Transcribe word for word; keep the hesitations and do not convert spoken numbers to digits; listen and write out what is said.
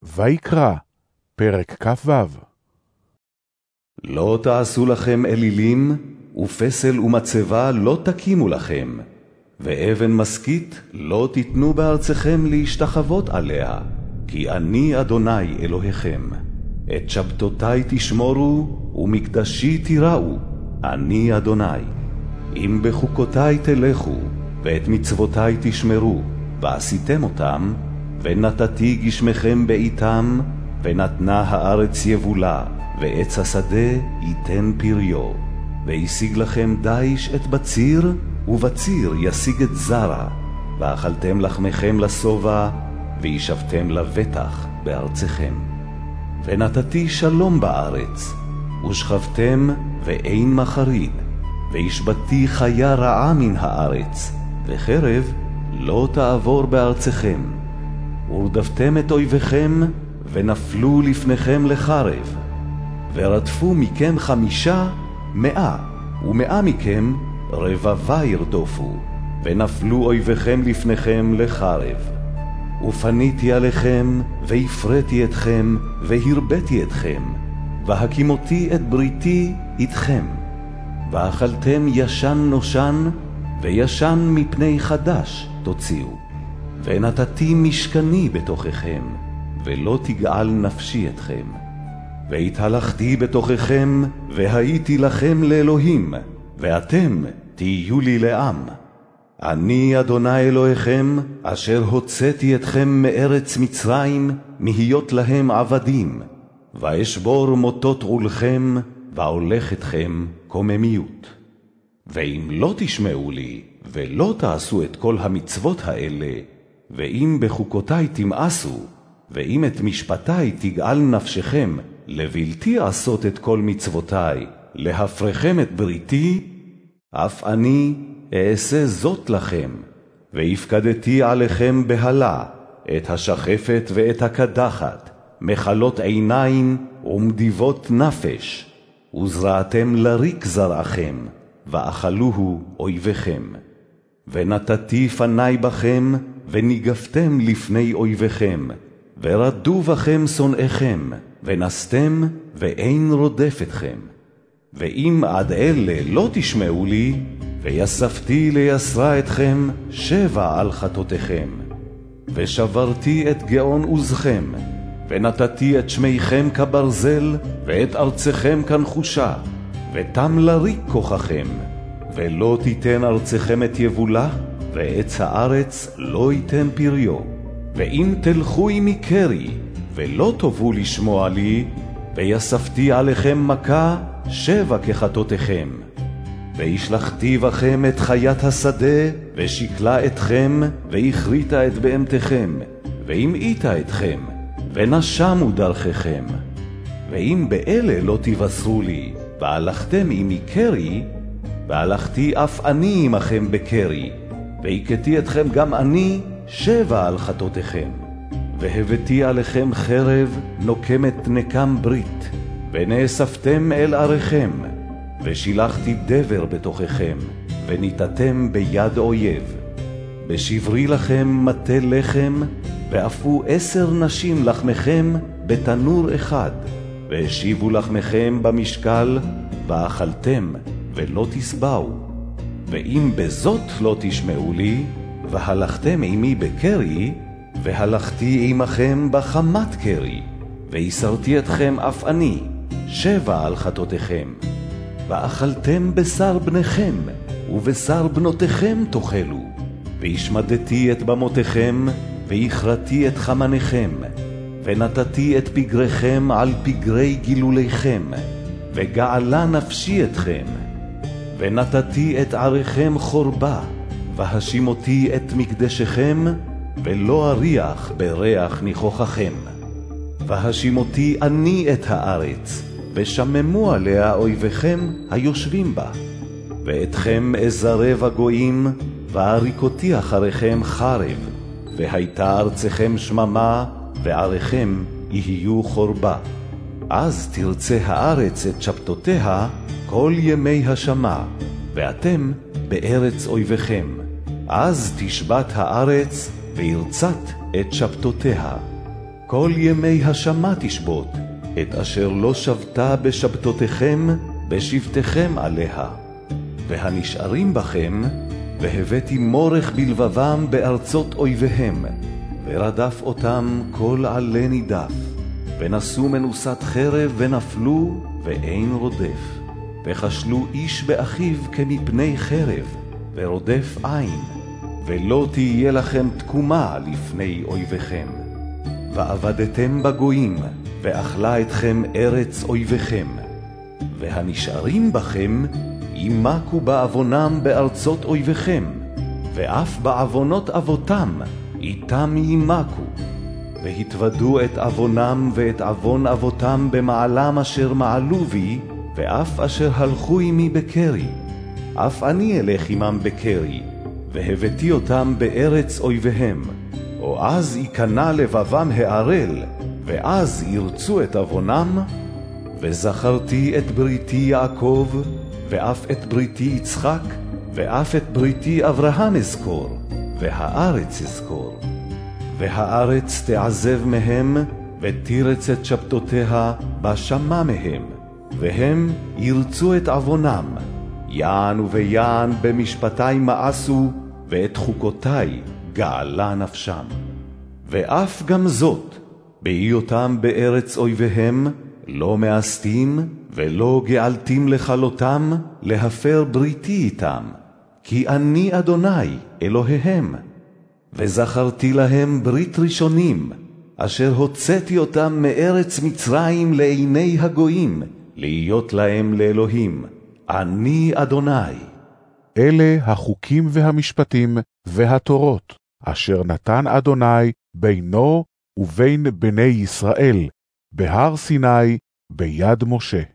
ויקרא, פרק כ"ו. לא תעשו לכם אלילים, ופסל ומצבה לא תקימו לכם, ואבן משכית לא תיתנו בארצכם להשתחוות עליה, כי אני אדוני אלוהיכם. את שבתותי תשמורו, ומקדשי תיראו, אני אדוני. אם בחוקותי תלכו, ואת מצוותי תשמרו, ועשיתם אותם, ונתתי גשמכם בעיתם, ונתנה הארץ יבולה, ועץ השדה ייתן פריו. וישיג לכם דיש את בציר, ובציר ישיג את זרע, ואכלתם לחמכם לשובע, וישבתם לבטח בארצכם. ונתתי שלום בארץ, ושכבתם ואין מחריד, והשבתי חיה רעה מן הארץ, וחרב לא תעבור בארצכם. ורדפתם את אויביכם, ונפלו לפניכם לחרב. ורדפו מכם חמישה, מאה, ומאה מכם רבבה ירדופו, ונפלו אויביכם לפניכם לחרב. ופניתי עליכם, והפרתי אתכם, והרבתי אתכם, והקימותי את בריתי איתכם. ואכלתם ישן נושן, וישן מפני חדש תוציאו. ונתתי משכני בתוככם, ולא תגעל נפשי אתכם. והתהלכתי בתוככם, והייתי לכם לאלוהים, ואתם תהיו לי לעם. אני אדוני אלוהיכם, אשר הוצאתי אתכם מארץ מצרים, מהיות להם עבדים. ואשבור מוטות עולכם, ואולך אתכם קוממיות. ואם לא תשמעו לי, ולא תעשו את כל המצוות האלה, ואם בחוקותי תמאסו, ואם את משפטי תגאל נפשכם, לבלתי עשות את כל מצוותי, להפרכם את בריתי, אף אני אעשה זאת לכם, והפקדתי עליכם בהלה, את השחפת ואת הקדחת, מחלות עיניים ומדיבות נפש, וזרעתם לריק זרעכם, ואכלוהו אויביכם. ונתתי פני בכם, וניגפתם לפני אויביכם, ורדו בכם שונאיכם, ונסתם, ואין רודף אתכם. ואם עד אלה לא תשמעו לי, ויספתי ליסרה אתכם שבע על חטאותיכם. ושברתי את גאון עוזכם, ונתתי את שמיכם כברזל, ואת ארצכם כנחושה, ותם לריק כוחכם. ולא תיתן ארצכם את יבולה, ועץ הארץ לא ייתן פריו. ואם תלכו עמי קרי, ולא תובו לשמוע לי, ויספתי עליכם מכה שבע כחטאותיכם. וישלחתי בכם את חיית השדה, ושקלה אתכם, והכריתה את בהמתכם, והמעיטה אתכם, ונשמו דרככם. ואם באלה לא תבשרו לי, והלכתם עמי קרי, והלכתי אף אני עמכם בקרי, והכיתי אתכם גם אני שבע על חטאותיכם. והבאתי עליכם חרב נוקמת נקם ברית, ונאספתם אל עריכם, ושילחתי דבר בתוככם, וניתתם ביד אויב. בשברי לכם מטה לחם, ואפו עשר נשים לחמכם בתנור אחד, והשיבו לחמכם במשקל, ואכלתם ולא תסבעו. ואם בזאת לא תשמעו לי, והלכתם עמי בקרי, והלכתי עמכם בחמת קרי, והסרתי אתכם אף אני, שבע על חטאותיכם. ואכלתם בשר בניכם, ובשר בנותיכם תאכלו, והשמדתי את במותיכם, והכרתי את חמניכם, ונתתי את פגריכם על פגרי גילוליכם, וגעלה נפשי אתכם. ונתתי את עריכם חורבה, והשימותי את מקדשכם, ולא אריח בריח ניחוחכם. והשימותי אני את הארץ, ושממו עליה אויביכם היושבים בה. ואתכם אזרב הגויים, ואריקותי אחריכם חרב, והייתה ארצכם שממה, ועריכם יהיו חורבה. אז תרצה הארץ את שבתותיה כל ימי השמה, ואתם בארץ אויביכם. אז תשבת הארץ וירצת את שבתותיה. כל ימי השמה תשבות, את אשר לא שבתה בשבתותיכם, בשבתכם עליה. והנשארים בכם, והבאתי מורך בלבבם בארצות אויביהם, ורדף אותם כל עלי נידף, ונשאו מנוסת חרב ונפלו, ואין רודף. וחשלו איש באחיו כמפני חרב, ורודף עין, ולא תהיה לכם תקומה לפני אויביכם. ועבדתם בגויים, ואכלה אתכם ארץ אויביכם. והנשארים בכם, ימקו בעוונם בארצות אויביכם, ואף בעוונות אבותם, איתם ימקו. והתוודו את עוונם ואת עוון אבותם במעלם אשר מעלו בי, ואף אשר הלכו עמי בקרי. אף אני אלך עמם בקרי, והבאתי אותם בארץ אויביהם. או אז ייכנע לבבם הערל, ואז ירצו את עוונם. וזכרתי את בריתי יעקב, ואף את בריתי יצחק, ואף את בריתי אברהם אזכור, והארץ אזכור. והארץ תעזב מהם, ותירץ את שבתותיה בשמה מהם, והם ירצו את עוונם. יען וביען במשפטי מאסו, ואת חוקותי גאלה נפשם. ואף גם זאת, בהיותם בארץ אויביהם, לא מאסתים ולא גאלתים לכלותם, להפר בריתי איתם, כי אני אדוני אלוהיהם. וזכרתי להם ברית ראשונים, אשר הוצאתי אותם מארץ מצרים לעיני הגויים, להיות להם לאלוהים. אני אדוני. אלה החוקים והמשפטים והתורות, אשר נתן אדוני בינו ובין בני ישראל, בהר סיני, ביד משה.